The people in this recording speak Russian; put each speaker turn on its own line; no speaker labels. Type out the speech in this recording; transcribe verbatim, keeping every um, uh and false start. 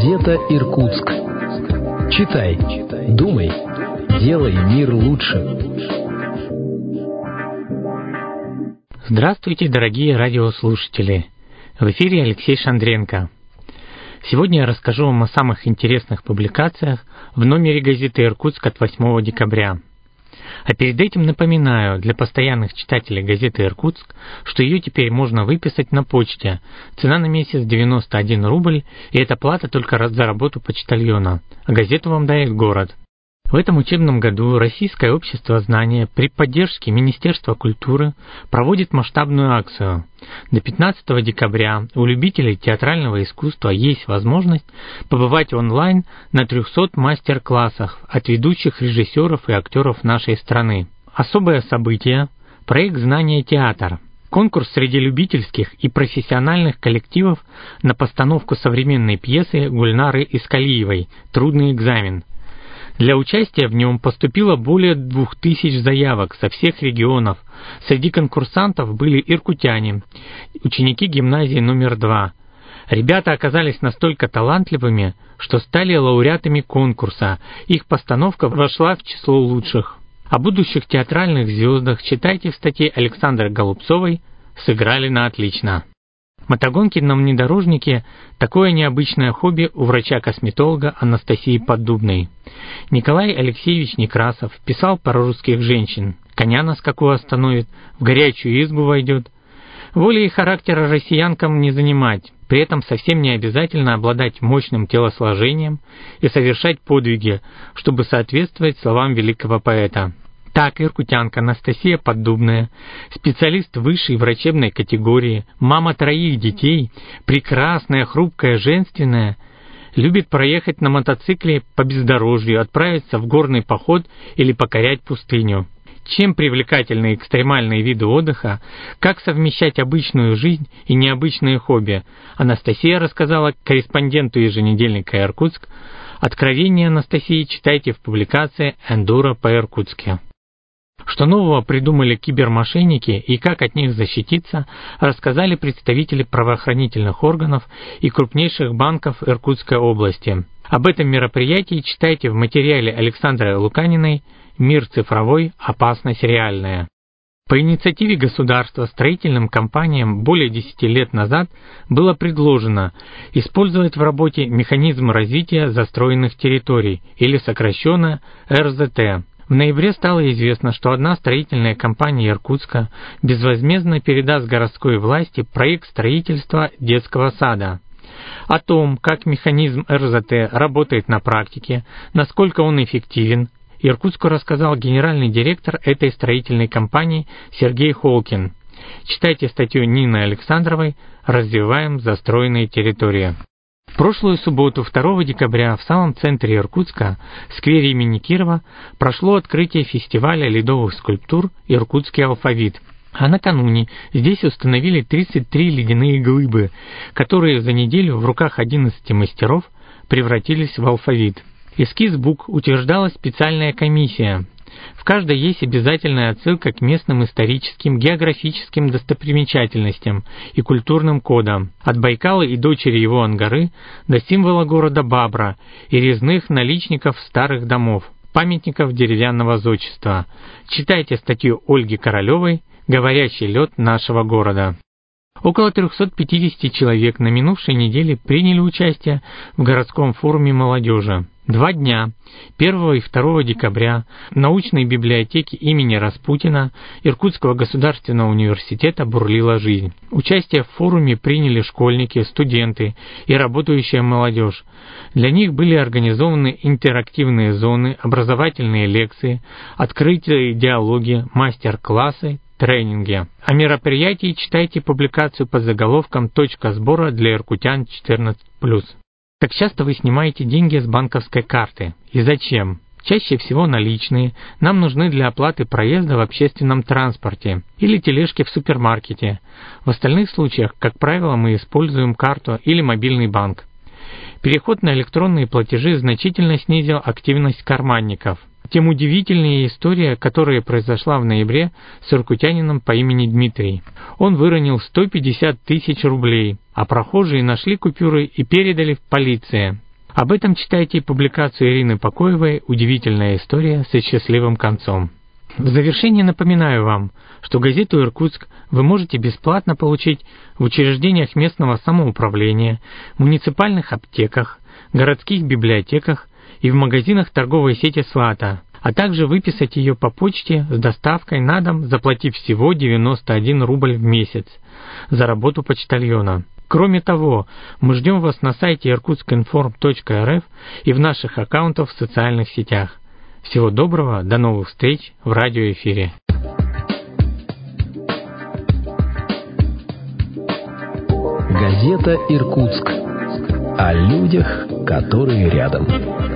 Газета «Иркутск». Читай, думай, делай мир лучше.
Здравствуйте, дорогие радиослушатели! В эфире Алексей Шандренко. Сегодня я расскажу вам о самых интересных публикациях в номере газеты «Иркутск» от восьмого декабря. А перед этим напоминаю для постоянных читателей газеты «Иркутск», что ее теперь можно выписать на почте. Цена на месяц девяносто один рубль, и это плата только за работу почтальона, а газету вам дает город. В этом учебном году Российское общество знания при поддержке Министерства культуры проводит масштабную акцию. До пятнадцатого декабря у любителей театрального искусства есть возможность побывать онлайн на трехстах мастер-классах от ведущих режиссеров и актеров нашей страны. Особое событие – проект «Знание театр». Конкурс среди любительских и профессиональных коллективов на постановку современной пьесы Гульнары Искалиевой «Трудный экзамен». Для участия в нем поступило более двух тысяч заявок со всех регионов. Среди конкурсантов были иркутяне, ученики гимназии номер два. Ребята оказались настолько талантливыми, что стали лауреатами конкурса. Их постановка вошла в число лучших. О будущих театральных звездах читайте в статье Александры Голубцовой «Сыграли на отлично». Мотогонки на внедорожнике – такое необычное хобби у врача-косметолога Анастасии Поддубной. Николай Алексеевич Некрасов писал про русских женщин: коня на скаку остановит, в горячую избу войдет. Воли и характера россиянкам не занимать, при этом совсем не обязательно обладать мощным телосложением и совершать подвиги, чтобы соответствовать словам великого поэта. Так, иркутянка Анастасия Поддубная, специалист высшей врачебной категории, мама троих детей, прекрасная, хрупкая, женственная, любит проехать на мотоцикле по бездорожью, отправиться в горный поход или покорять пустыню. Чем привлекательны экстремальные виды отдыха, как совмещать обычную жизнь и необычные хобби, Анастасия рассказала корреспонденту еженедельника «Иркутск». Откровения Анастасии читайте в публикации «Эндуро по-иркутски». Что нового придумали кибермошенники и как от них защититься, рассказали представители правоохранительных органов и крупнейших банков Иркутской области. Об этом мероприятии читайте в материале Александры Луканиной «Мир цифровой. Опасность реальная». По инициативе государства строительным компаниям более десяти лет назад было предложено использовать в работе механизм развития застроенных территорий, или сокращенно эр зэ тэ. В ноябре стало известно, что одна строительная компания Иркутска безвозмездно передаст городской власти проект строительства детского сада. О том, как механизм эр зэ тэ работает на практике, насколько он эффективен, Иркутску рассказал генеральный директор этой строительной компании Сергей Холкин. Читайте статью Нины Александровой «Развиваем застроенные территории». В прошлую субботу, второго декабря, в самом центре Иркутска, в сквере имени Кирова, прошло открытие фестиваля ледовых скульптур «Иркутский алфавит». А накануне здесь установили тридцать три ледяные глыбы, которые за неделю в руках одиннадцати мастеров превратились в алфавит. Эскиз букв утверждала специальная комиссия. В каждой есть обязательная отсылка к местным историческим, географическим достопримечательностям и культурным кодам, от Байкала и дочери его Ангары до символа города Бабра и резных наличников старых домов, памятников деревянного зодчества. Читайте статью Ольги Королевой «Говорящий лед нашего города». Около трехсот пятидесяти человек на минувшей неделе приняли участие в городском форуме молодежи. Два дня, первого и второго декабря, в научной библиотеке имени Распутина Иркутского государственного университета бурлила жизнь. Участие в форуме приняли школьники, студенты и работающая молодежь. Для них были организованы интерактивные зоны, образовательные лекции, открытые диалоги, мастер-классы, тренинги. О мероприятии читайте публикацию под заголовком «Точка сбора для иркутян четырнадцать плюс». Как часто вы снимаете деньги с банковской карты? И зачем? Чаще всего наличные нам нужны для оплаты проезда в общественном транспорте или тележки в супермаркете. В остальных случаях, как правило, мы используем карту или мобильный банк. Переход на электронные платежи значительно снизил активность карманников. Тем удивительнее история, которая произошла в ноябре с иркутянином по имени Дмитрий. Он выронил сто пятьдесят тысяч рублей, а прохожие нашли купюры и передали в полицию. Об этом читайте публикацию Ирины Покоевой «Удивительная история со счастливым концом». В завершение напоминаю вам, что газету «Иркутск» вы можете бесплатно получить в учреждениях местного самоуправления, муниципальных аптеках, городских библиотеках и в магазинах торговой сети «Слата», а также выписать ее по почте с доставкой на дом, заплатив всего девяносто один рубль в месяц за работу почтальона. Кроме того, мы ждем вас на сайте иркутск информ точка эр эф и в наших аккаунтах в социальных сетях. Всего доброго, до новых встреч в радиоэфире.
Газета «Иркутск». О людях, которые рядом.